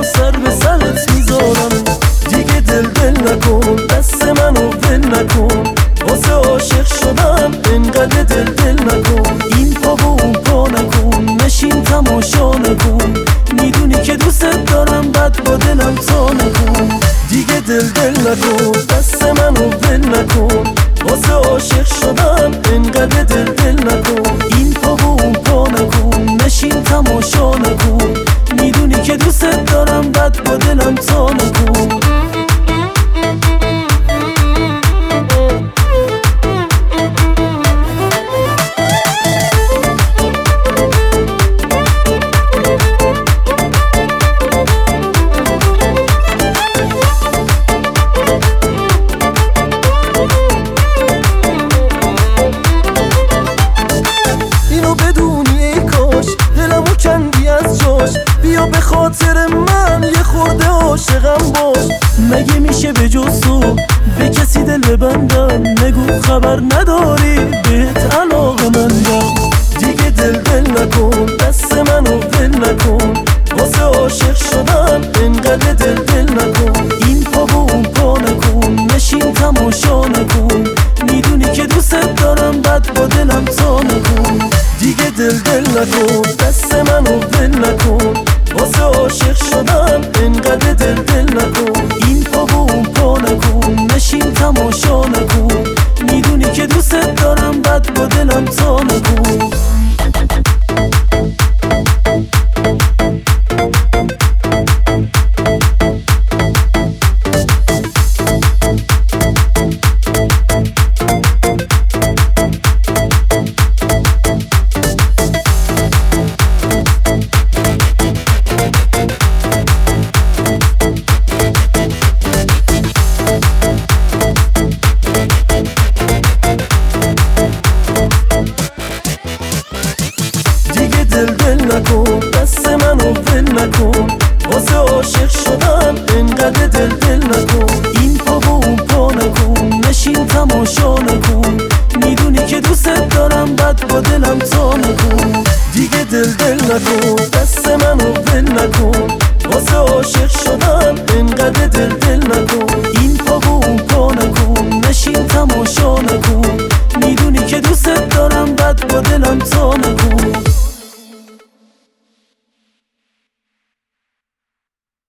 سر به سرت میذارم. دیگه دل نکن، دست منو ول نکن، واسه عاشق شدم انقدر دل نکن. این پا و اون پا نکن، نشین تماشا نکن، میدونی که دوست دارم بد با دلم تا نکن. دیگه دل نکن، دست منو ول نکن، واسه عاشق شدم انقدر دل نکن. این پا و اون پا نکن، نشین تماشا نکن، میدونی که دوست دارم بد با دلم تا نکن. بیا به خاطر من یه خورده عاشقم باش. مگه میشه به جز تو به کسی دل ببندم؟ نگو خبر نداری بهت علاقه‌مندم. دیگه دل نکن، دست منو ول نکن، واسه عاشق شدم انقدر دل نکن. این پا و اون پا نکن، نشین تماشا نکن، میدونی که دوست دارم بد با دلم تا نکن. دیگه دل نکن، دست منو ول نکن، واسه عاشق شدم انقدر دل نکن. این پا و اون پا نکن، نشین تماشا نکن، میدونی که دوست دارم بد با دلم تا نکن. دل نکن، دست منو ول نکن، واسه عاشق شدم انقدر دل نکن. این پا و اون پا نکن، نشین تماشا نکن، میدونی که دوست دارم بد با دلم تا نکن. دیگه دل نکن، دست منو ول نکن، واسه عاشق شدم انقدر دل نکن.